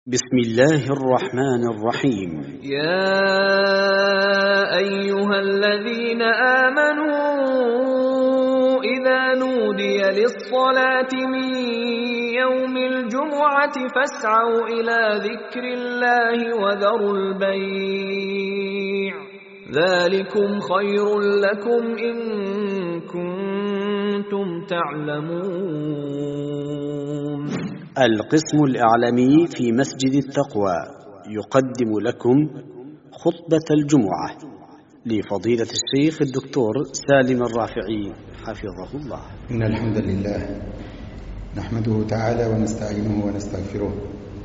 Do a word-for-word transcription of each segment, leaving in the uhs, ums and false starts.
بسم الله الرحمن الرحيم. يا أيها الذين آمنوا إذا نودي للصلاة من يوم الجمعة فاسعوا إلى ذكر الله وذروا البيع ذلكم خير لكم إن كنتم تعلمون. القسم الإعلامي في مسجد التقوى يقدم لكم خطبة الجمعة لفضيلة الشيخ الدكتور سالم الرافعي حفظه الله. إن الحمد لله نحمده تعالى ونستعينه ونستغفره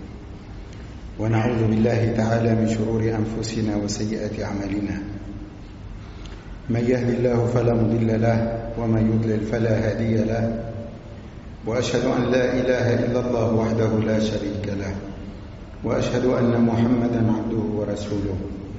ونعوذ بالله تعالى من شرور أنفسنا وسيئات أعمالنا. من يهد الله فلا مضل له ومن يضلل فلا هادي له، وأشهد أن لا إله إلا الله وحده لا شريك له، وأشهد أن محمدا عبده ورسوله.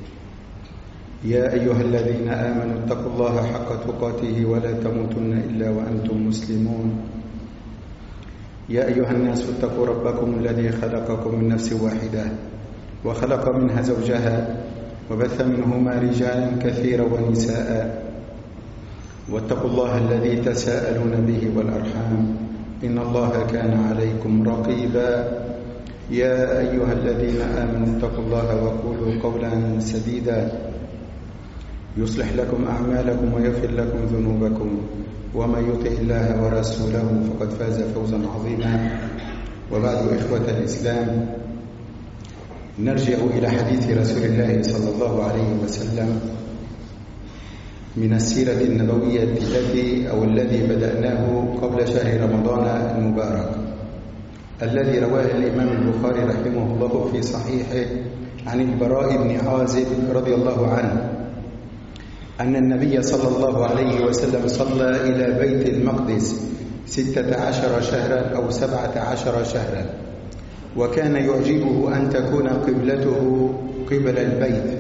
يا أيها الذين آمنوا اتقوا الله حق تقاته ولا تموتن إلا وأنتم مسلمون. يا أيها الناس اتقوا ربكم الذي خلقكم من نفس واحدة وخلق منها زوجها وبث منهما رجالا كثيرا ونساء، واتقوا الله الذي تساءلون به والأرحام إن الله كان عليكم رقيبا. يا أيها الذين آمنوا اتقوا الله وقولوا قولا سديدا يصلح لكم أعمالكم ويغفر لكم ذنوبكم، ومن يطع الله ورسوله فقد فاز فوزا عظيما. وبعد، إخوة الإسلام، نرجع إلى حديث رسول الله صلى الله عليه وسلم من السيرة النبوية التي أو الذي بدأناه قبل شهر رمضان المبارك، الذي رواه الإمام البخاري رحمه الله في صحيحه عن البراء بن عازب رضي الله عنه أن النبي صلى الله عليه وسلم صلى إلى بيت المقدس ستة عشر شهرا أو سبعة عشر شهرا، وكان يعجبه أن تكون قبلته قبل البيت،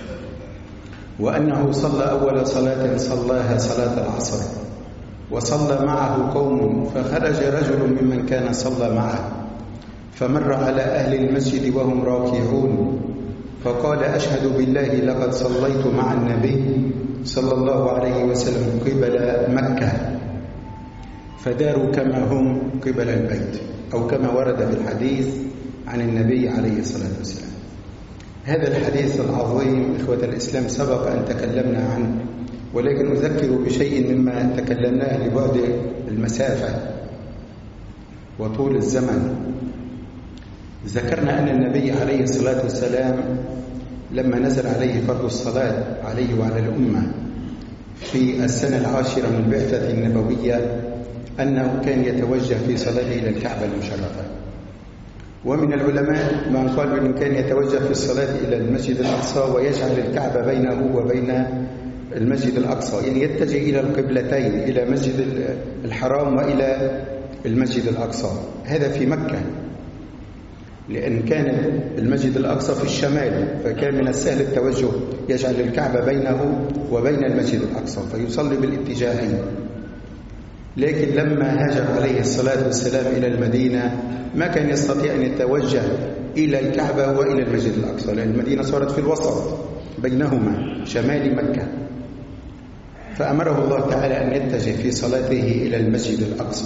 وأنه صلى أول صلاة صلاها صلاة العصر، وصلى معه قوم، فخرج رجل ممن كان صلى معه فمر على أهل المسجد وهم راكعون، فقال: أشهد بالله لقد صليت مع النبي صلى الله عليه وسلم قبل مكة. فداروا كما هم قبل البيت، أو كما ورد في الحديث عن النبي عليه الصلاة والسلام. هذا الحديث العظيم إخوة الإسلام سبق أن تكلمنا عنه، ولكن أذكر بشيء مما تكلمناه لبعد المسافة وطول الزمن. ذكرنا أن النبي عليه الصلاة والسلام لما نزل عليه فرض الصلاة عليه وعلى الأمة في السنة العاشرة من البعثة النبوية أنه كان يتوجه في صلاته إلى الكعبة المشرفة. ومن العلماء من قال أنه كان يتوجه في الصلاة إلى المسجد الأقصى ويجعل الكعبة بينه وبين المسجد الأقصى، يعني يتجه إلى القبلتين، إلى مسجد الحرام وإلى المسجد الأقصى. هذا في مكة، لأن كان المسجد الأقصى في الشمال، فكان من السهل التوجه، يجعل الكعبة بينه وبين المسجد الأقصى فيصلي بالاتجاهين. لكن لما هاجر عليه الصلاة والسلام إلى المدينة ما كان يستطيع أن يتوجه إلى الكعبة وإلى المسجد الأقصى، لأن المدينة صارت في الوسط بينهما شمال مكة. فأمره الله تعالى أن يتجه في صلاته إلى المسجد الأقصى.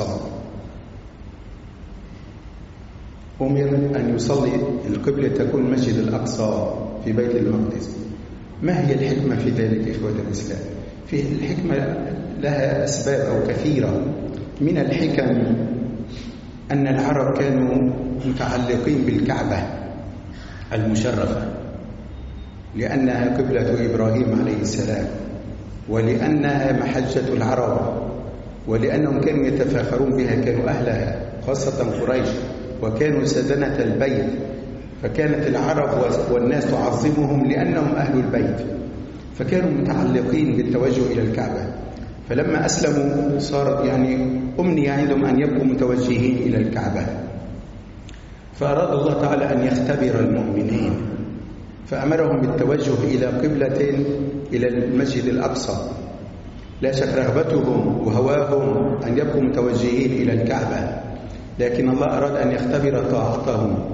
أمر أن يصلي القبلة تكون المسجد الأقصى في بيت المقدس. ما هي الحكمة في ذلك إخوة الإسلام؟ في الحكمة لها أسباب أو كثيرة. من الحكم أن العرب كانوا متعلقين بالكعبة المشرفة، لأنها قبلة إبراهيم عليه السلام، ولأنها محجة العرب، ولأنهم كانوا يتفاخرون بها، كانوا أهلها خاصة قريش، وكانوا سدنة البيت، فكانت العرب والناس تعظمهم لأنهم أهل البيت، فكانوا متعلقين بالتوجه إلى الكعبة. فلما أسلموا صارت يعني أمنية عندهم أن يبقوا متوجهين إلى الكعبة، فأراد الله تعالى أن يختبر المؤمنين، فأمرهم بالتوجه إلى قبلة إلى المسجد الأقصى. لا شك رغبتهم وهواهم أن يبقوا متوجهين إلى الكعبة، لكن الله أراد أن يختبر طاعتهم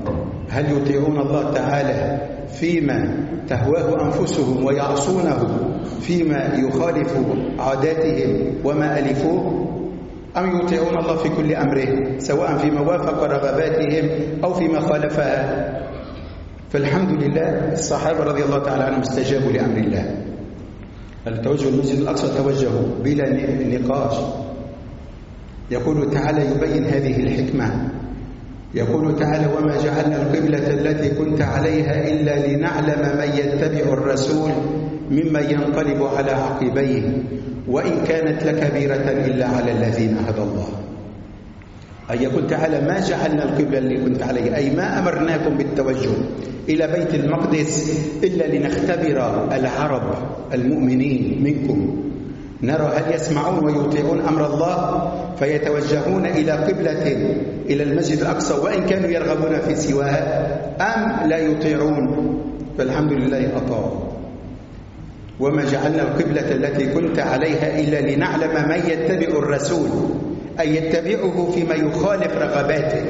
هل يطيعون الله تعالى فيما تهواه أنفسهم ويعصونه فيما يخالف عاداتهم وما ألفوه، أم يطيعون الله في كل أمره سواء فيما وافق رغباتهم أو فيما خالفها؟ فالحمد لله الصحابة رضي الله تعالى عنهم استجابوا لأمر الله. التوجه المسجد الأقصى توجهوا بلا نقاش. يقول تعالى يبين هذه الحكمة، يقول تعالى وما جعلنا القبلة التي كنت عليها إلا لنعلم من يتبع الرسول ممن ينقلب على عقبيه وإن كانت لكبيرة إلا على الذين هدى الله. أي يقول تعالى ما جعلنا القبلة اللي كنت عليها، أي ما أمرناكم بالتوجه إلى بيت المقدس إلا لنختبر العرب المؤمنين منكم، نرى هل يسمعون ويطيعون أمر الله فيتوجهون إلى قبلة إلى المسجد الأقصى وإن كانوا يرغبون في سواها، أم لا يطيعون. فالحمد لله أطاعوا. وما جعلنا القبلة التي كنت عليها إلا لنعلم من يتبع الرسول، أي يتبعه فيما يخالف رغباته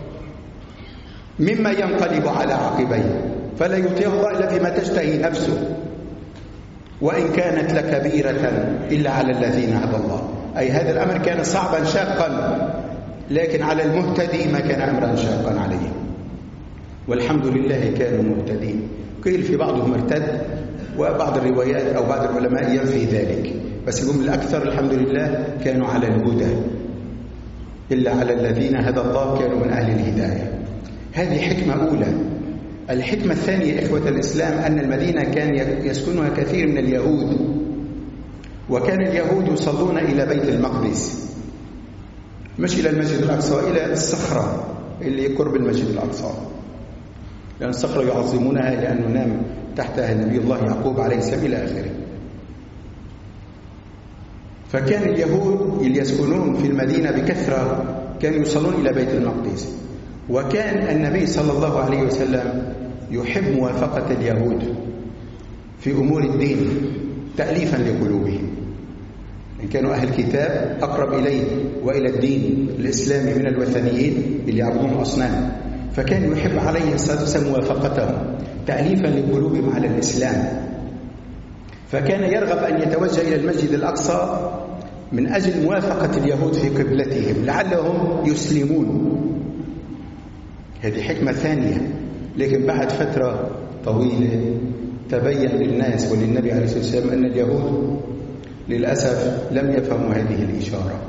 مما ينقلب على عقبيه، فلا يطيع الله إلا فيما تشتهي نفسه وإن كانت لكبيرة إلا على الذين هدى الله. أي هذا الأمر كان صعبا شاقا، لكن على المهتدي ما كان أمرا شاقا عليه، والحمد لله كانوا مهتدين. قيل في بعضهم ارتد، وبعض الروايات أو بعض العلماء ينفي ذلك، بس يقول الأكثر الحمد لله كانوا على الهدى، إلا على الذين هدى الله كانوا من أهل الهداية. هذه حكمة أولى. الحكمة الثانية إخوة الإسلام أن المدينة كان يسكنها كثير من اليهود، وكان اليهود يصلون إلى بيت المقدس، مش إلى المسجد الأقصى، إلى الصخرة اللي قرب المسجد الأقصى، لأن الصخرة يعظمونها لأنه نام تحتها نبي الله يعقوب عليه السلام إلى آخره. فكان اليهود اللي يسكنون في المدينة بكثرة كانوا يصلون إلى بيت المقدس، وكان النبي صلى الله عليه وسلم يحب موافقة اليهود في أمور الدين تأليفا لقلوبهم، إن كانوا أهل كتاب أقرب إليه وإلى الدين الإسلامي من الوثنيين اللي يعبدون أصنام، فكان يحب عليه الصلاة والسلام موافقتهم تأليفا لقلوبهم على الإسلام. فكان يرغب أن يتوجه إلى المسجد الأقصى من أجل موافقة اليهود في قبلتهم لعلهم يسلمون. هذه حكمة ثانية. لكن بعد فترة طويلة تبين للناس وللنبي عليه الصلاة والسلام أن اليهود للأسف لم يفهموا هذه الإشارة،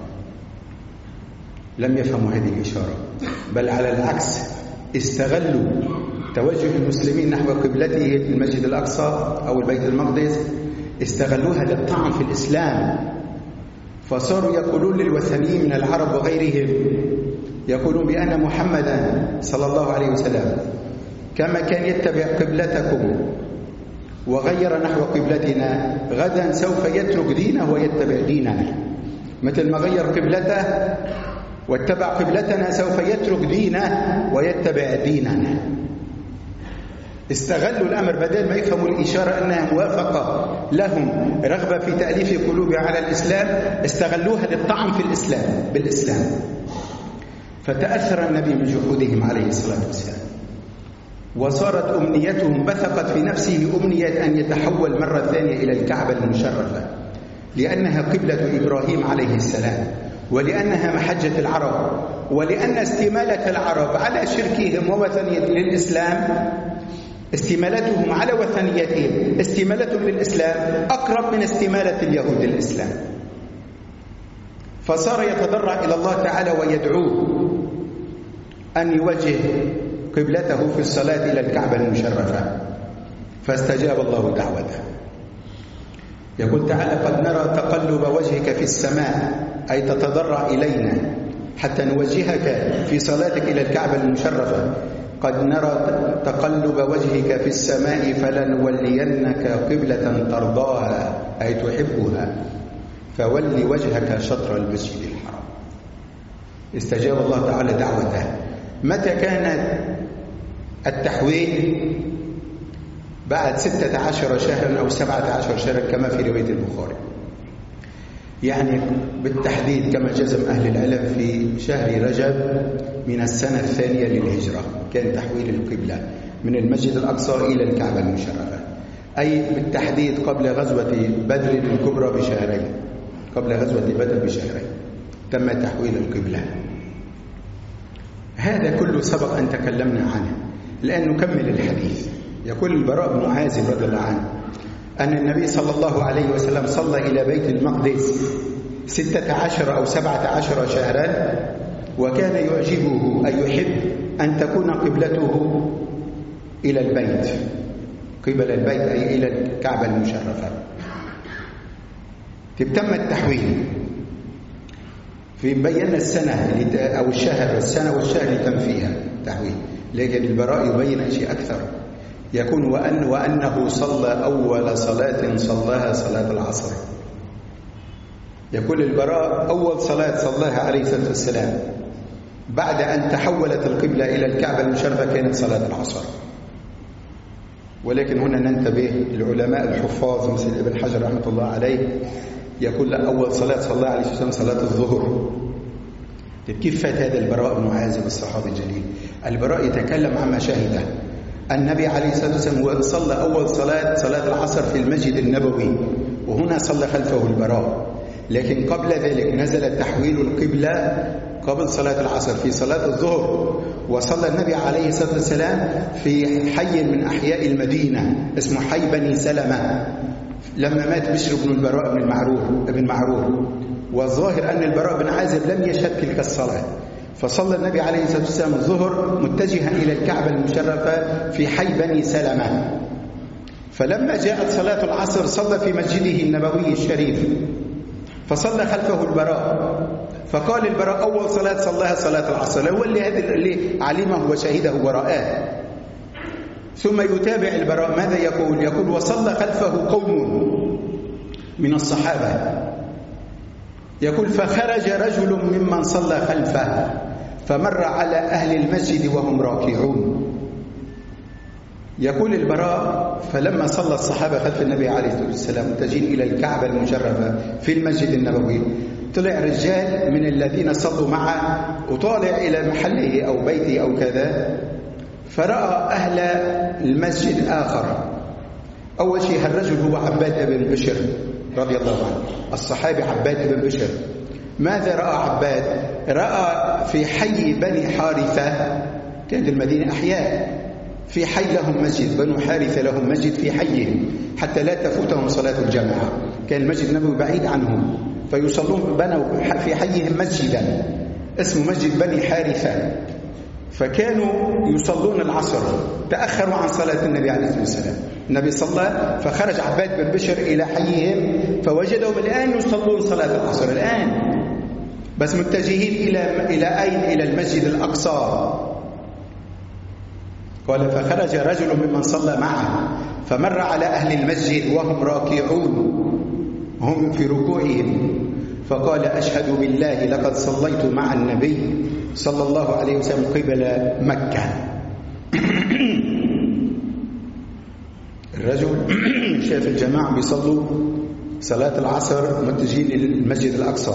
لم يفهموا هذه الإشارة، بل على العكس استغلوا توجه المسلمين نحو قبلته المسجد الأقصى أو البيت المقدس، استغلوها للطعن في الإسلام. فصاروا يقولون للوثنيين من العرب وغيرهم، يقولون بأن محمدا صلى الله عليه وسلم كما كان يتبع قبلتكم وغير نحو قبلتنا، غدا سوف يترك دينه ويتبع ديننا، مثل ما غير قبلته واتبع قبلتنا سوف يترك دينه ويتبع ديننا. استغلوا الأمر بدل ما يفهموا الإشارة أنها موافقة لهم رغبة في تأليف قلوب على الإسلام، استغلوها للطعن في الإسلام بالإسلام. فتأثر النبي من جهودهم عليه الصلاة والسلام، وصارت أمنيتهم بثقت في نفسه أمنية أن يتحول مرة ثانية إلى الكعبة المشرفة، لأنها قبلة إبراهيم عليه السلام، ولأنها محجة العرب، ولأن استمالة العرب على شركهم ووثنية للإسلام، استمالتهم على وثنيتهم استمالتهم للإسلام أقرب من استمالة اليهود للإسلام. فصار يتضرع إلى الله تعالى ويدعوه أن يوجه قبلته في الصلاة إلى الكعبة المشرفة، فاستجاب الله دعوته. يقول تعالى قد نرى تقلب وجهك في السماء، أي تتضرع إلينا حتى نوجهك في صلاتك إلى الكعبة المشرفة. قد نرى تقلب وجهك في السماء فلنولينك قبلة ترضاها، أي تحبها، فول وجهك شطر المسجد الحرام. استجاب الله تعالى دعوته. متى كان التحويل؟ بعد ستة عشر شهرا أو سبعة عشر شهرا كما في رواية البخاري، يعني بالتحديد كما جزم أهل العلم في شهر رجب من السنة الثانية للهجرة كان تحويل القبلة من المسجد الأقصى إلى الكعبة المشرفة، أي بالتحديد قبل غزوة بدر الكبرى بشهرين، قبل غزوة بدر بشهرين تم تحويل القبلة. هذا كله سبق أن تكلمنا عنه. الآن نكمل الحديث. يقول البراء بن عازب رضي الله عنه أن النبي صلى الله عليه وسلم صلى إلى بيت المقدس ستة عشر أو سبعة عشر شهرا، وكان يعجبه أن يحب أن تكون قبلته إلى البيت، قبل البيت أي إلى الكعبة المشرفة. تم التحويل في بينا السنة أو الشهر، السنة والشهر اللي تم فيها تحويل، لكن البراء يبين شيء أكثر. يكون وأن وأنه صلى أول صلاة صلاها صلاة العصر. يقول البراء أول صلاة صلاها عليه الصلاة والسلام بعد أن تحولت القبلة إلى الكعبة المشرفة كانت صلاة العصر. ولكن هنا ننتبه، العلماء الحفاظ مثل ابن حجر رحمة الله عليه يقول أول صلاة صلى عليه الصلاة والسلام صلاة الظهر. كيف فات هذا البراء بن عازب الصحابي الجليل؟ البراء يتكلم عما شهده. النبي عليه الصلاة والسلام صلى أول صلاة صلاة العصر في المسجد النبوي، وهنا صلى خلفه البراء. لكن قبل ذلك نزل تحويل القبلة قبل صلاة العصر في صلاة الظهر، وصلى النبي عليه الصلاة والسلام في حي من أحياء المدينة اسمه حي بني سلمة لما مات بشر بن البراء بن معرور ابن معرور. والظاهر أن البراء بن عازب لم يشهد تلك الصلاة، فصلى النبي عليه الصلاة والسلام الظهر متجها إلى الكعبة المشرفة في حي بني سلمة. فلما جاءت صلاة العصر صلى في مسجده النبوي الشريف، فصلى خلفه البراء، فقال البراء أول صلاة صلاها صلاة العصر، هو اللي هذا اللي علمه وشهده ورآه. ثم يتابع البراء ماذا يقول؟ يقول وصلى خلفه قوم من الصحابة. يقول فخرج رجل ممن صلى خلفه فمر على أهل المسجد وهم راكعون. يقول البراء فلما صلى الصحابة خلف النبي عليه الصلاة والسلام متجهين إلى الكعبة المشرفة في المسجد النبوي، طلع رجال من الذين صلوا معه وطالع إلى محله أو بيته أو كذا، فرأى أهل المسجد آخر. أول شيء هالرجل هو عباد بن بشر رضي الله عنه، الصحابي عباد بن بشر. ماذا رأى عباد؟ رأى في حي بني حارثة، كانت المدينة أحياء، في حي لهم مسجد، بنو حارثة لهم مسجد في حيهم حتى لا تفوتهم صلاة الجماعة، كان المسجد النبوي بعيد عنهم، فيصلون بنوا في حيهم مسجدا اسمه مسجد بني حارثة، فكانوا يصلون العصر، تأخروا عن صلاة النبي عليه الصلاة والسلام. النبي صلى فخرج عباد بن بشر إلى حيهم فوجدهم الآن يصلون صلاة العصر الآن، بس متجهين إلى إلى أين؟ إلى المسجد الأقصى. قال فخرج رجل ممن صلى معه فمر على أهل المسجد وهم راكعون، هم في ركوعهم، فقال أشهد بالله لقد صليت مع النبي صلى الله عليه وسلم قبل مكة. الرجل شاف الجماعة بيصلوا صلاة العصر متجهين للمسجد الأقصى،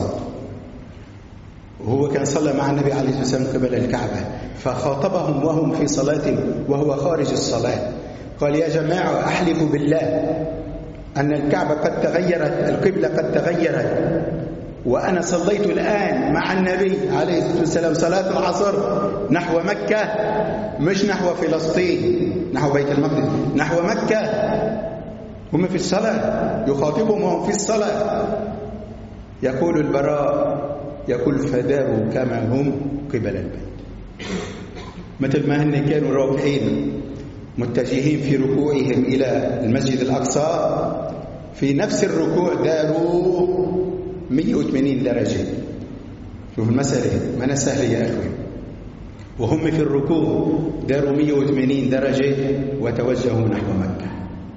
وهو كان صلى مع النبي عليه الصلاة والسلام قبل الكعبة، فخاطبهم وهم في صلاة وهو خارج الصلاة، قال يا جماعة أحلف بالله أن الكعبة قد تغيرت، القبلة قد تغيرت، وأنا صليت الآن مع النبي عليه الصلاة والسلام صلاة العصر نحو مكة، مش نحو فلسطين، نحو بيت المقدس، نحو مكة. هم في الصلاة، يخاطبهم وهم في الصلاة. يقول البراء يقول فداروا كما هم قبل البيت، مثل ما هن كانوا راكعين متجهين في ركوعهم إلى المسجد الأقصى، في نفس الركوع داروا مئة وثمانين درجة. شوف المسألة ما أنا سهلة يا أخوي، وهم في الركوع داروا مئة وثمانين درجة وتوجهوا نحو مكة.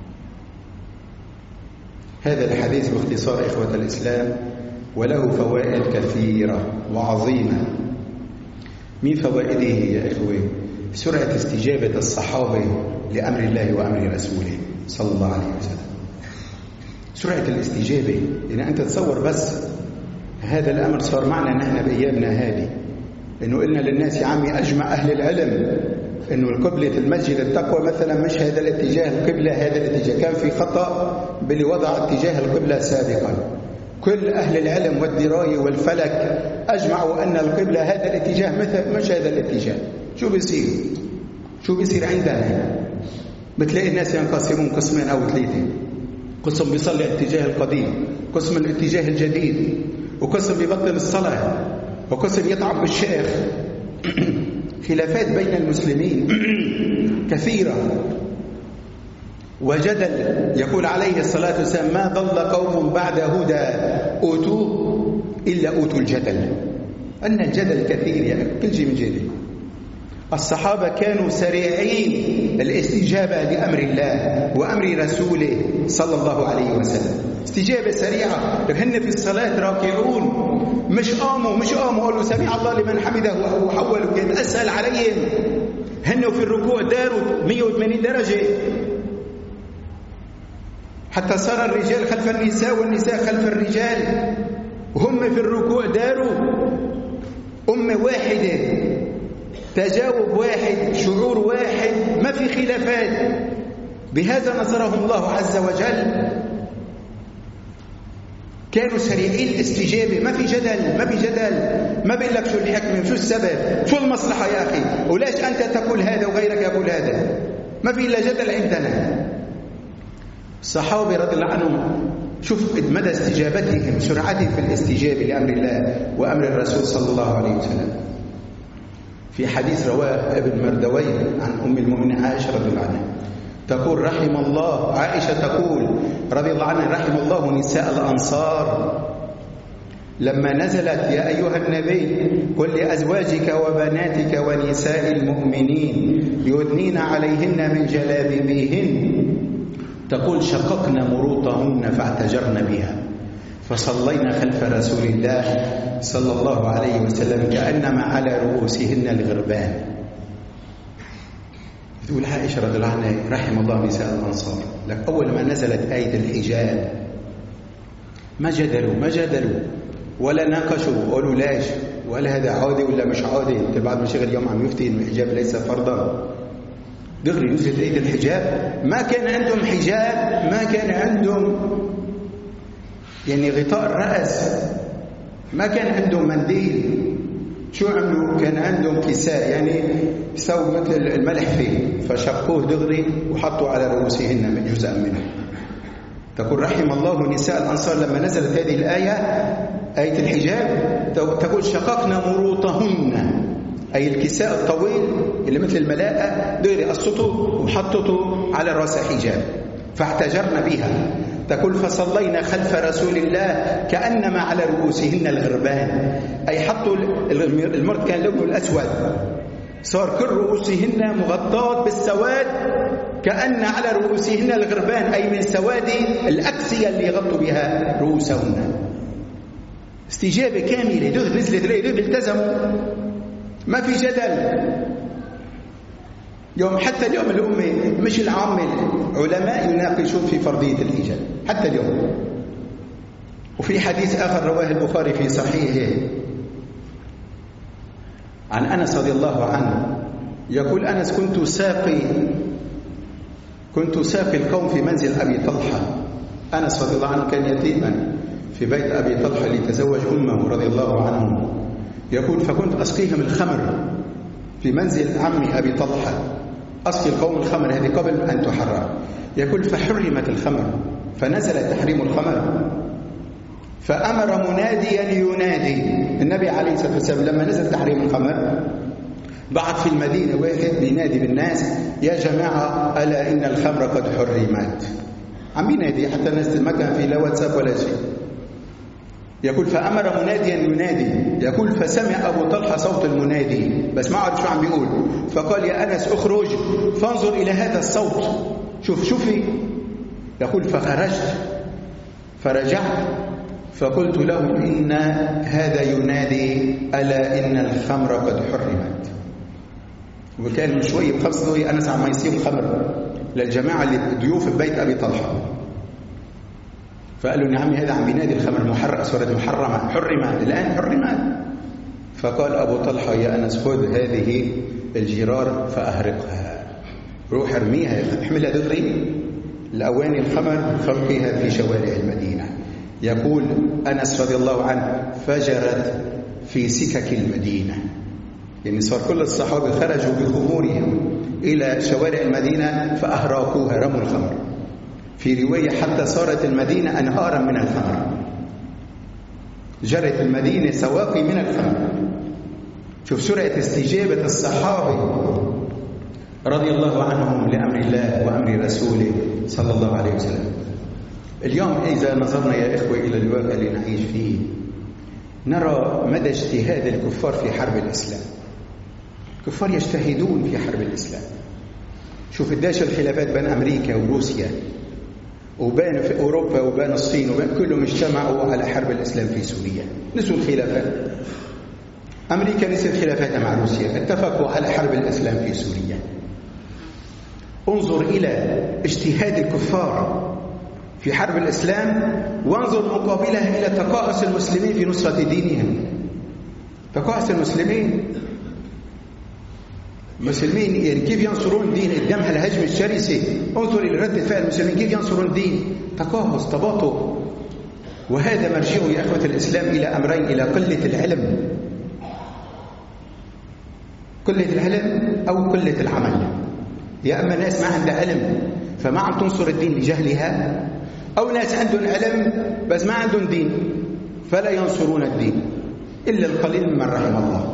هذا الحديث باختصار إخوة الإسلام، وله فوائد كثيرة وعظيمة. من فوائده يا إخوة سرعة استجابة الصحابة لأمر الله وأمر رسوله صلى الله عليه وسلم، سرعة الاستجابة. لأن أنت تصور بس هذا الأمر صار معنا نحن بأيامنا هذه، إنه قلنا للناس يا عمي أجمع أهل العلم إنه القبلة المسجد التقوى مثلا مش هذا الاتجاه القبلة، هذا الاتجاه كان في خطأ باللي وضع اتجاه القبلة سابقا. كل أهل العلم والدراية والفلك أجمعوا أن القبلة هذا الاتجاه مثل مش هذا الاتجاه. شو بيصير؟ شو بيصير عندنا؟ بتلاقي الناس ينقسمون قسمين أو ثلاثة، قسم بيصلي الاتجاه القديم، قسم الاتجاه الجديد، وقسم بيبطل الصلاة، وقسم يطعن بالشيخ. خلافات بين المسلمين كثيرة وجدل. يقول عليه الصلاة والسلام ما ضل قوم بعد هدى أوتوه إلا أوتوا الجدل. أن الجدل كثير يعني كل شيء من جدل. الصحابة كانوا سريعين الاستجابة لأمر الله وأمر رسوله صلى الله عليه وسلم، استجابة سريعة. هن في الصلاة راكعون، مش قاموا مش قاموا قالوا سمع الله لمن حمده وحولوا كده أسهل عليهم. هن في الركوع داروا مئة وثمانين درجة، حتى صار الرجال خلف النساء والنساء خلف الرجال، وهم في الركوع داروا أمة واحدة، تجاوب واحد، شعور واحد، ما في خلافات. بهذا نصرهم الله عز وجل. كانوا سريعين الاستجابة، ما في جدل ما في جدل ما بيقول لك شو الحكمة شو السبب شو المصلحة يا أخي، وليش أنت تقول هذا وغيرك يقول هذا، ما في إلا جدل عندنا. الصحابة رضي الله عنهم شوف مدى استجابتهم، سرعتهم في الاستجابة لأمر الله وأمر الرسول صلى الله عليه وسلم. في حديث رواه ابن مردويه عن أم المؤمنين عائشة رضي الله عنها تقول رحم الله عائشة تقول رضي الله عنها رحم الله نساء الأنصار لما نزلت يا أيها النبي قل لأزواجك وبناتك ونساء المؤمنين يدنين عليهن من جلابيبهن تقول شققنا مروطهن فاعتجرن بها فصلينا خلف رسول الله صلى الله عليه وسلم كأنما على رؤوسهن الغربان. تقول عائشة رضي الله عنها رحم الله نساء الأنصار، لك أول ما نزلت آية الحجاب ما جدلوا ما جدلوا ولا ناقشوا قالوا لاش ولا هذا عادي ولا مش عادي. انت بعد ما شغل يوم عم يفتي إن الحجاب ليس فرضا، دغري نزلت آية الحجاب. ما كان عندهم حجاب، ما كان عندهم يعني غطاء الرأس، ما كان عندهم منديل. شو عملوا؟ كان عندهم كساء يعني يسووا مثل الملح فيه فشقوه دغري وحطوا على رؤوسهن من جزء منه. تقول رحم الله نساء الأنصار لما نزلت هذه الآية آية الحجاب تقول شققنا مروطهن أي الكساء الطويل اللي مثل الملاءة دغري قصته وحطته على رأس حجاب فاحتجرنا بها. تقول فصلينا خلف رسول الله كأنما على رؤوسهن الغربان أي حطوا المرد كان لونه الأسود صار كل رؤوسهن مغطاة بالسواد كأن على رؤوسهن الغربان أي من سواد الأكسية اللي يغطوا بها رؤوسهن. استجابة كاملة دغري نزلت دغري التزموا ما في جدل. يوم حتى اليوم الأمة مش العامة علماء يناقشون في فرضية الحجاب حتى اليوم. وفي حديث آخر رواه البخاري في صحيحه عن أنس رضي الله عنه يقول أنس كنت ساقي كنت ساقي القوم في منزل أبي طلحة. أنس رضي الله عنه كان يتيما في بيت أبي طلحة اللي تزوج أمه رضي الله عنه. يقول فكنت أسقيهم الخمر في منزل عمي أبي طلحة، أسقي القوم الخمر هذه قبل أن تحرم. يقول فحرمت الخمر فنزل تحريم الخمر فأمر مناديا ينادي. النبي عليه الصلاة والسلام لما نزل تحريم الخمر بعث في المدينة واحد بينادي بالناس يا جماعة ألا إن الخمر قد حرمت. عم بينادي حتى الناس ما كان في لا واتساب ولا شيء. يقول فأمر مناديا ينادي. يقول فسمع أبو طلحة صوت المنادي بس ما عرف شو عم بيقول فقال يا أنس اخرج فانظر إلى هذا الصوت شوف شوفي. يقول فخرجت فرجعت فقلت له إن هذا ينادي ألا إن الخمر قد حرمت. وكان من شوي بخمس دقايق أنس عم يصير الخمر للجماعة اللي ضيوف في بيت أبي طلحة فقالوا يا عمي هذا عم ينادي الخمر محرم صارت محرمة حرمت الآن حرمت. فقال أبو طلحة يا أنس خذ هذه الجرار فأهرقها، روح ارميها احملها دغري الأواني الخمر فوقها في شوارع المدينة. يقول أنس رضي الله عنه فجرت في سكك المدينة، يعني صار كل الصحابة خرجوا بخمورهم إلى شوارع المدينة فأهراقوها، رموا الخمر. في رواية حتى صارت المدينة أنهارا من الخمر، جرت المدينة سواقي من الخمر. شوف سرعة استجابة الصحابة رضي الله عنهم لأمر الله وأمر رسوله صلى الله عليه وسلم. اليوم إذا نظرنا يا إخوة إلى الواقع اللي نعيش فيه نرى مدى اجتهاد الكفار في حرب الإسلام. الكفار يجتهدون في حرب الإسلام. شوف قديش الخلافات بين أمريكا وروسيا وبين في أوروبا وبين الصين وبين كلهم اجتمعوا على حرب الإسلام في سوريا. نسوا الخلافات. أمريكا نسيت خلافاتها مع روسيا، اتفقوا على حرب الإسلام في سوريا. انظر إلى اجتهاد الكفار في حرب الإسلام، وانظر مقابلها إلى تقاعس المسلمين في نصرة دينهم. تقاعس المسلمين المسلمين يعني كيف ينصرون دين قدام الهجمة الشرسة؟ انظر إلى ردة فعل المسلمين كيف ينصرون دين. تقاعس، تباطؤ. وهذا مرجعه يا أخوة الإسلام إلى أمرين: إلى قلة العلم، قلة العلم أو قلة العمل. يا أما ناس ما عندها علم فما عم تنصر الدين لجهلها، أو ناس عندهم علم بس ما عندهم دين فلا ينصرون الدين إلا القليل ممن رحم الله.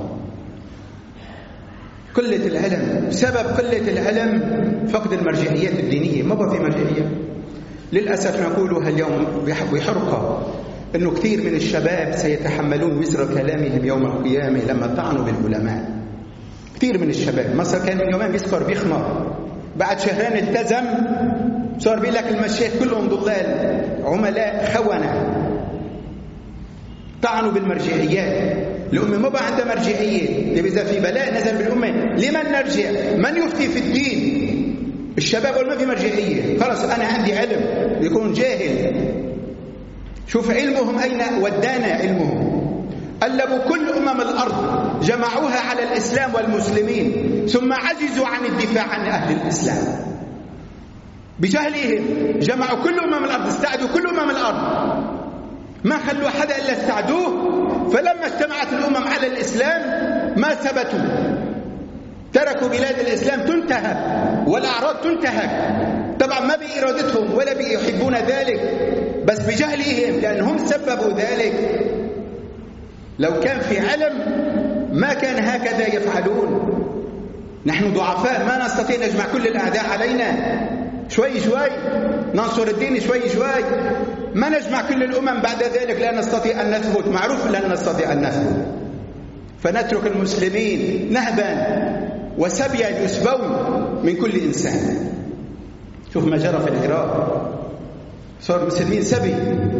قلة العلم، سبب قلة العلم فقد المرجعيات الدينية. ما بقى في مرجعية. للأسف نقولها اليوم بحرقة أنه كثير من الشباب سيتحملون وزر كلامهم يوم القيامة لما طعنوا بالعلماء. كثير من الشباب مصر كان من يومين بيسكر بيخمر، بعد شهرين التزم صار بيقول لك المشايخ كلهم ضلال عملاء خونة. طعنوا بالمرجعيات. الأمة ما بقى عندها مرجعية. إذا في بلاء نزل بالأمة لمن نرجع؟ من يفتي في الدين؟ الشباب ولا ما في مرجعية؟ خلاص أنا عندي علم، يكون جاهل. شوف علمهم أين ودانا علمهم. قلبوا كل أمم الأرض جمعوها على الإسلام والمسلمين، ثم عجزوا عن الدفاع عن أهل الإسلام بجهلهم. جمعوا كل أمم الأرض، استعدوا كل أمم الأرض، ما خلوا حدا إلا استعدوه. فلما اجتمعت الأمم على الإسلام ما ثبتوا، تركوا بلاد الإسلام تنتهك والأعراض تنتهك. طبعا ما بإرادتهم ولا بيحبون ذلك، بس بجهلهم لأنهم سببوا ذلك. لو كان في علم ما كان هكذا يفعلون. نحن ضعفاء ما نستطيع نجمع كل الأعداء علينا. شوي شوي ننصر الدين، شوي شوي ما نجمع كل الأمم. بعد ذلك لا نستطيع أن نثبت، معروف لن نستطيع أن نثبت، فنترك المسلمين نهبا وسبيا يسبون من كل إنسان. شوف ما جرى في العراق، صار المسلمين سبي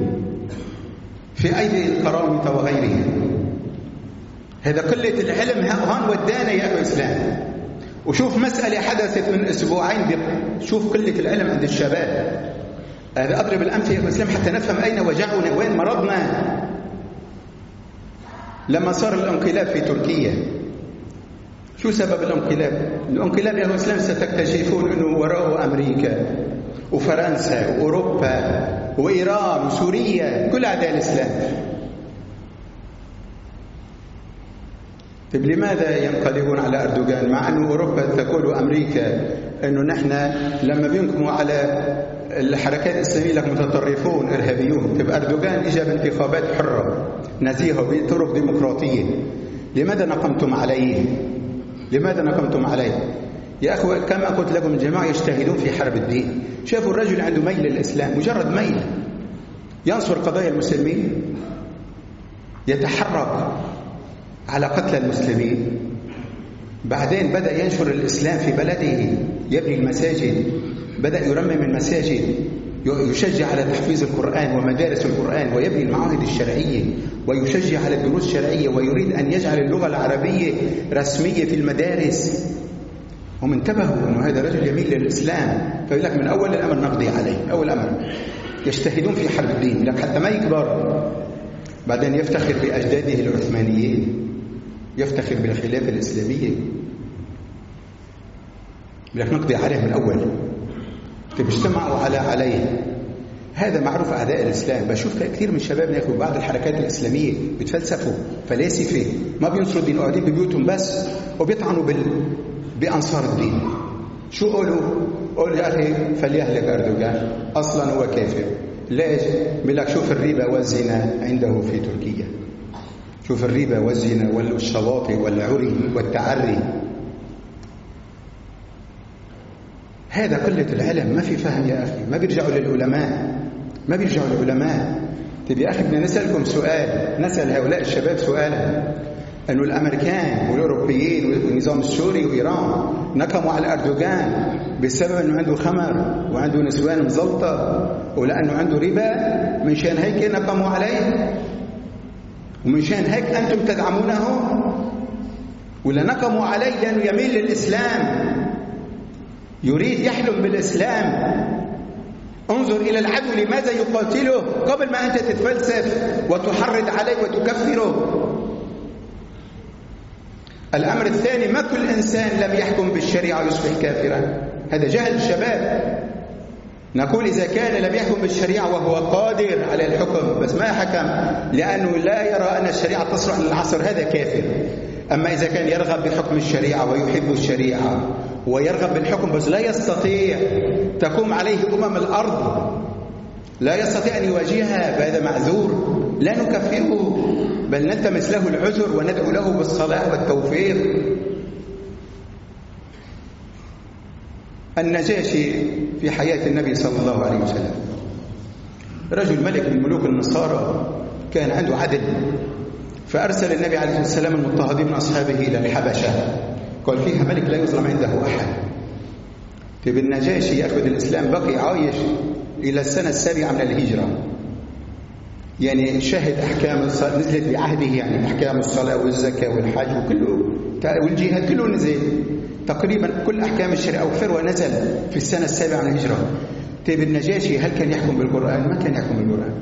في أيدي القرامطة وغيرهم. هذا قلة العلم هان ودانا يا أخوة الإسلام. وشوف مسألة حدثت من أسبوعين، شوف قلة العلم عند الشباب. هذا أضرب الأمثلة يا أخوة الإسلام حتى نفهم أين وجعنا وين مرضنا. لما صار الانقلاب في تركيا، شو سبب الانقلاب؟ الانقلاب يا أخوة الإسلام ستكتشفون أنه وراءه أمريكا وفرنسا وأوروبا وإيران وسوريا، كل أعداء الإسلام. طيب لماذا ينقلبون على أردوغان مع أن أوروبا تقول أمريكا أنه نحن لما بينكموا على الحركات الإسلامية لك متطرفون إرهابيون؟ طيب أردوغان إجا بانتخابات حرة نزيهة بطرق ديمقراطية، لماذا نقمتم عليه؟ لماذا نقمتم عليه؟ يا أخوة كما قلت لكم الجماعة يجتهدون في حرب الدين. شافوا الرجل عنده ميل للإسلام، مجرد ميل، ينصر قضايا المسلمين، يتحرك على قتل المسلمين. بعدين بدأ ينشر الإسلام في بلده، يبني المساجد، بدأ يرمم المساجد، يشجع على تحفيظ القرآن ومدارس القرآن، ويبني المعاهد الشرعية، ويشجع على الدروس الشرعية، ويريد أن يجعل اللغة العربية رسمية في المدارس. هم انتبهوا أنه هذا رجل يميل للإسلام، فيقول لك من أول الأمر نقضي عليه. أول أمر يجتهدون في حرب الدين لك حتى ما يكبر، بعدين يفتخر بأجداده العثمانيين يفتخر بالخلافة الإسلامية، بدك نقضي عليه من الأول. اجتمعوا على عليه. هذا معروف أعداء الإسلام. بشوف كثير من شبابنا ياخذوا بعض الحركات الإسلامية بيتفلسفوا فلاسفة، ما بينصروا الدين، قاعدين ببيوتهم بس وبيطعنوا بال... بأنصار الدين. شو قولوا؟ قولوا يا أخي فليهلك أردوغان، أصلا هو كافر. ليش؟ بيقول لك شوف الربا والزنا عنده في تركيا، شوف الربا والزنا والشواطئ والعري والتعري. هذا قلة العلم، ما في فهم يا أخي. ما بيرجعوا للعلماء، ما بيرجعوا للعلماء. طيب يا أخي بدنا نسألكم سؤال، نسأل هؤلاء الشباب سؤالا، أنه الأمريكان والأوروبيين والنظام السوري وإيران نقموا على أردوغان بسبب أنه عنده خمر وعنده نسوان مزلطة ولأنه عنده ربا، من شان هيك نقموا عليه؟ ومن شان هيك أنتم تدعمونه؟ ولا نقموا عليه لأنه يميل للإسلام، يريد يحلم بالإسلام؟ انظر إلى العدو لماذا يقاتله قبل ما أنت تتفلسف وتحرض عليه وتكفره. الأمر الثاني، ما كل إنسان لم يحكم بالشريعة يصبح كافرا، هذا جهل الشباب. نقول إذا كان لم يحكم بالشريعة وهو قادر على الحكم بس ما حكم لأنه لا يرى أن الشريعة تصلح للعصر، هذا كافر. أما إذا كان يرغب بحكم الشريعة ويحب الشريعة ويرغب بالحكم بس لا يستطيع تقوم عليه أمم الأرض، لا يستطيع أن يواجهها، فهذا معذور، لا نكفره بل نلتمس له العذر وندعو له بالصلاح والتوفيق. النجاشي في حياة النبي صلى الله عليه وسلم رجل ملك من ملوك النصارى، كان عنده عدل، فأرسل النبي عليه السلام المضطهدين من أصحابه إلى الحبشة، قال فيها ملك لا يظلم عنده أحد. طيب النجاشي يأخذ الإسلام، بقي عايش إلى السنة السابعة من الهجرة، يعني شهد أحكام الصلاة نزلت بعهده، يعني أحكام الصلاة والزكاة والحج وكله والجهاد كله نزل تقريبا، كل أحكام الشريعة أو أكثرها نزل في السنة السابعة من الهجرة. طيب النجاشي هل كان يحكم بالقرآن؟ ما كان يحكم بالقرآن.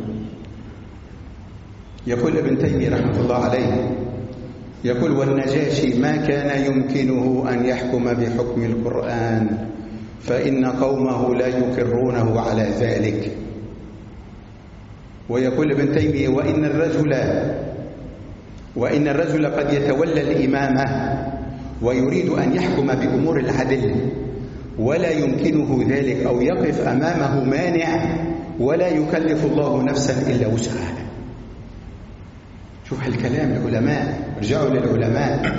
يقول ابن تيمية رحمة الله عليه، يقول والنجاشي ما كان يمكنه أن يحكم بحكم القرآن فإن قومه لا يقرونه على ذلك. ويقول ابن تيمية وإن الرجل وإن الرجل قد يتولى الإمامة ويريد أن يحكم بأمور العدل ولا يمكنه ذلك أو يقف أمامه مانع ولا يكلف الله نفسا إلا وسعها. شوف الكلام العلماء، رجعوا للعلماء.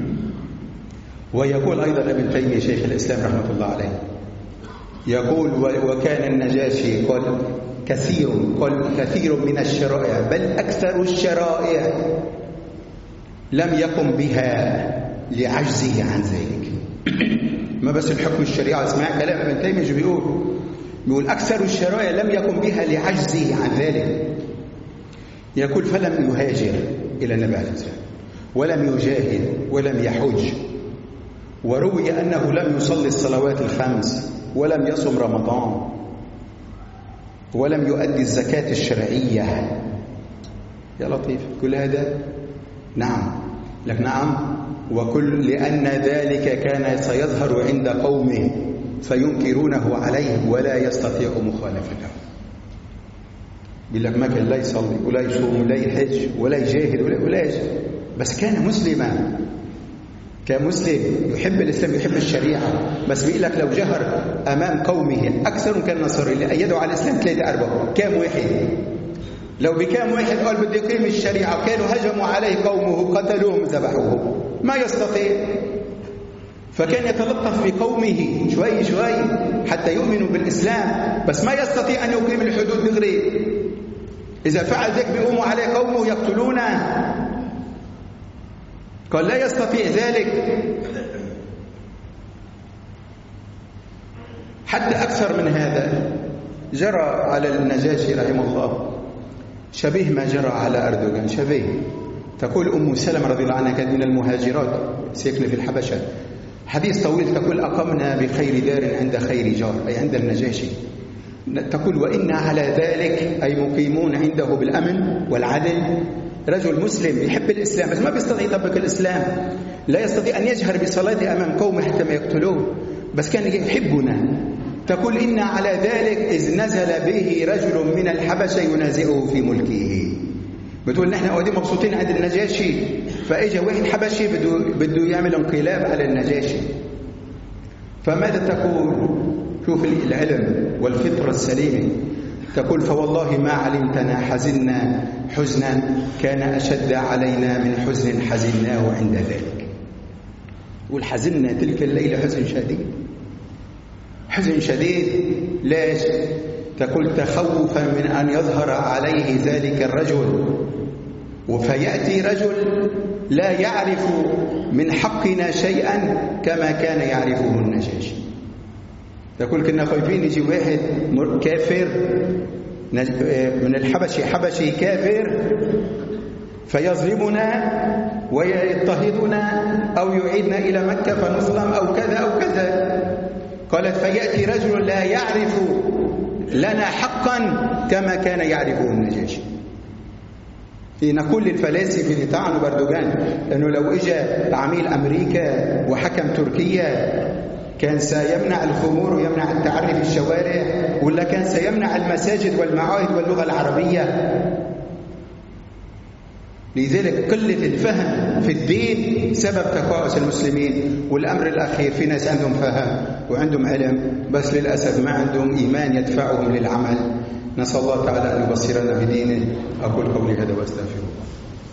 ويقول أيضا ابن تيمية شيخ الإسلام رحمة الله عليه، يقول وكان النجاشي قال كثير قال كثير من الشرائع بل أكثر الشرائع لم يقم بها لعجزه عن ذلك. ما بس الحكم الشريعة، اسمع كلام ابن تيمية جو بيقول بيقول أكثر الشرائع لم يقم بها لعجزه عن ذلك. يقول فلم يهاجر إلى النبي عليه الصلاة والسلام ولم يجاهد ولم يحج، وروي أنه لم يصلي الصلوات الخمس ولم يصم رمضان ولم يؤدي الزكاة الشرعية. يا لطيف، كل هذا نعم لك نعم، وكل لأن ذلك كان سيظهر عند قومه فينكرونه عليه ولا يستطيع مخالفته. بيقول لك ما كان لا يصلي ولا يصوم ولا يحج ولا يجاهد ولا ولا بس كان مسلما، كان مسلم يحب الإسلام يحب الشريعة. بس بيقول لك لو جهر أمام قومه أكثر كان نصر اللي أيدوا على الإسلام ثلاثة أربعة، كام واحد؟ لو بكام واحد قال بدي يقيم الشريعة كانوا هجموا عليه قومه قتلوهم ذبحوه، ما يستطيع. فكان يتلطف بقومه شوي شوي حتى يؤمنوا بالإسلام، بس ما يستطيع أن يقيم الحدود دغري. إذا فعل ذلك بيقوموا عليه قومه يقتلونه، قال لا يستطيع ذلك. حتى أكثر من هذا جرى على النجاشي رحمه الله شبيه ما جرى على أردوغان، شبيه. تقول أم سلمة رضي الله عنها كانت من المهاجرات ساكنة في الحبشة، حديث طويل، تقول أقمنا بخير دار عند خير جار، أي عند النجاشي. تقول وإنا على ذلك أي مقيمون عنده بالأمن والعدل رجل مسلم يحب الإسلام بس ما بيستطيع يطبق الإسلام، لا يستطيع أن يجهر بصلاته أمام قومه حتى ما يقتلوه، بس كان يحبنا. تقول إن على ذلك إذ نزل به رجل من الحبشة ينازعه في ملكه. بتقول نحن قاعدين مبسوطين عند النجاشي، فإجا واحد حبشي بده بده يعمل انقلاب على النجاشي. فماذا تقول؟ شوف العلم والفطرة السليمة، تقول فوالله ما علمتنا حزنا حزنا كان أشد علينا من حزن حزناه عند ذلك. والحزننا تلك الليلة حزن شديد، حزن شديد. ليش؟ تقول تخوفا من أن يظهر عليه ذلك الرجل، وفيأتي رجل لا يعرف من حقنا شيئا كما كان يعرفه النجاشي. تقول كنا خايفين يجي واحد كافر من الحبشي، حبشي كافر، فيظلمنا ويضطهدنا أو يعيدنا إلى مكة فنظلم أو كذا أو كذا. قالت فيأتي رجل لا يعرف لنا حقا كما كان يعرفه النجاشي. نقول للفلاسفة اللي طعنوا بردوغان أنه لو إجا عميل أمريكا وحكم تركيا كان سيمنع الخمور ويمنع التعري في الشوارع، ولا كان سيمنع المساجد والمعاهد واللغة العربية؟ لذلك قلة الفهم في الدين سبب تقاعس المسلمين. والأمر الأخير في ناس عندهم فهم وعندهم علم بس للأسف ما عندهم إيمان يدفعهم للعمل. نسأل الله تعالى أن يبصرنا بدينه. أقول قولي هذا وأستغفر الله.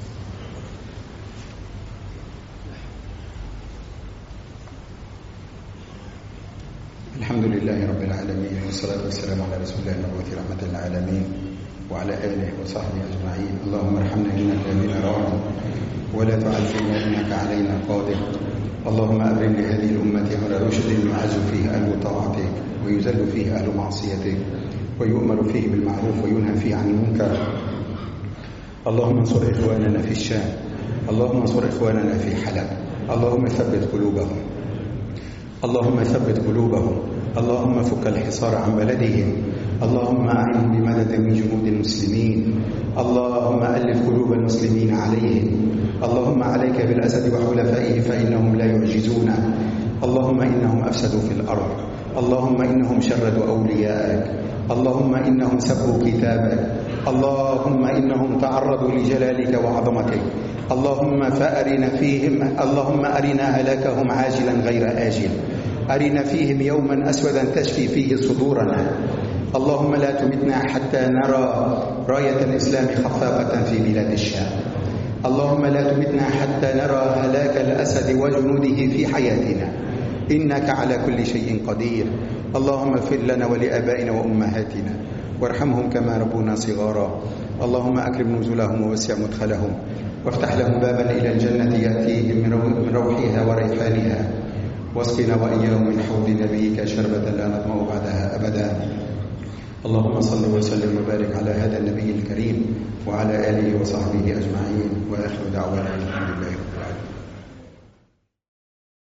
الحمد لله رب العالمين، والصلاة والسلام على رسول الله المبعوث رحمة للعالمين وعلى آله وصحبه أجمعين. اللهم ارحمنا إنك بنا راحم ولا تعذبنا إنك علينا قادر. اللهم أبرم لهذه الأمة أمر رشد يعز فيه أهل طاعتك ويذل فيه أهل معصيتك ويؤمر فيه بالمعروف وينهى فيه عن المنكر. اللهم انصر إخواننا في الشام، اللهم انصر إخواننا في حلب، اللهم ثبت قلوبهم، اللهم ثبت قلوبهم، اللهم فك الحصار عن بلدهم، اللهم أعنهم بمدد من جنود المسلمين، اللهم ألف قلوب المسلمين عليهم، اللهم عليك بالأسد وحلفائه فإنهم لا يعجزون، اللهم إنهم أفسدوا في الأرض، اللهم إنهم شردوا أولياءك، اللهم إنهم سبوا كتابك، اللهم إنهم تعرضوا لجلالك وعظمتك، اللهم فأرنا فيهم، اللهم أرنا هلاكهم عاجلا غير آجل، أرنا فيهم يوما أسودا تشفي فيه صدورنا، اللهم لا تمتنا حتى نرى راية الإسلام خفاقة في بلاد الشام، اللهم لا تمتنا حتى نرى هلاك الأسد وجنوده في حياتنا، إنك على كل شيء قدير. اللهم اغفر لنا ولآبائنا وأمهاتنا وارحمهم كما ربونا صغارا، اللهم أكرم نزلهم ووسع مدخلهم وافتح لهم بابا إلى الجنة يأتيهم من روحها وريحانها، واسقنا وإياهم من حوض نبيك شربة لا نظمأ بعدها أبدا. اللهم صل وسلم وبارك على هذا النبي الكريم وعلى آله وصحبه أجمعين، وآخر دعوانا الحمد لله.